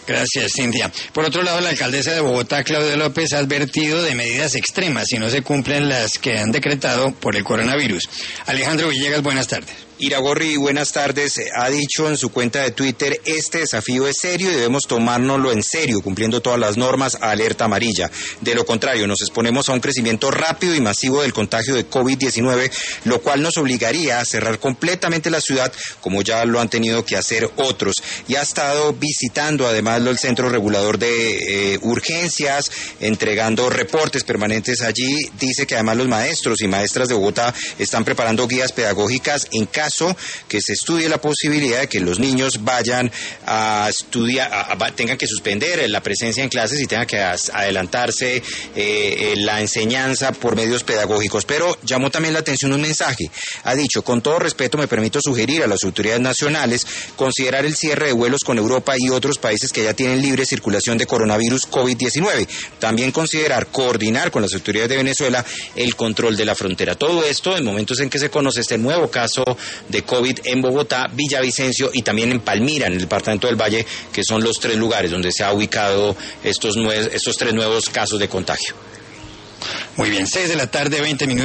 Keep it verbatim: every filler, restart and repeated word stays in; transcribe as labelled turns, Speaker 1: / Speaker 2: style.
Speaker 1: Gracias, Cintia. Por otro lado, la alcaldesa de Bogotá, Claudia López, ha advertido de medidas extremas si no se cumplen las que han decretado por el coronavirus. Alejandro Villegas, buenas tardes.
Speaker 2: Iragorri, buenas tardes. Ha dicho en su cuenta de Twitter, este desafío es serio y debemos tomárnoslo en serio, cumpliendo todas las normas, alerta amarilla. De lo contrario, nos exponemos a un crecimiento rápido y masivo del contagio de COVID diecinueve, lo cual nos obligaría a cerrar completamente la ciudad, como ya lo han tenido que hacer otros. Y ha estado visitando además el Centro Regulador de eh, Urgencias, entregando reportes permanentes allí. Dice que además los maestros y maestras de Bogotá están preparando guías pedagógicas en caso que se estudie la posibilidad de que los niños vayan a estudiar, a, a, tengan que suspender la presencia en clases y tengan que as, adelantarse eh, la enseñanza por medios pedagógicos. Pero llamó también la atención un mensaje. Ha dicho, con todo respeto me permito sugerir a las autoridades nacionales considerar el cierre de vuelos con Europa y otros países que ya tienen libre circulación de coronavirus COVID diecinueve. También considerar coordinar con las autoridades de Venezuela el control de la frontera. Todo esto en momentos en que se conoce este nuevo caso de COVID en Bogotá, Villavicencio y también en Palmira, en el departamento del Valle, que son los tres lugares donde se ha ubicado estos, nue- estos tres nuevos casos de contagio.
Speaker 1: Muy bien, seis de la tarde, veinte minutos.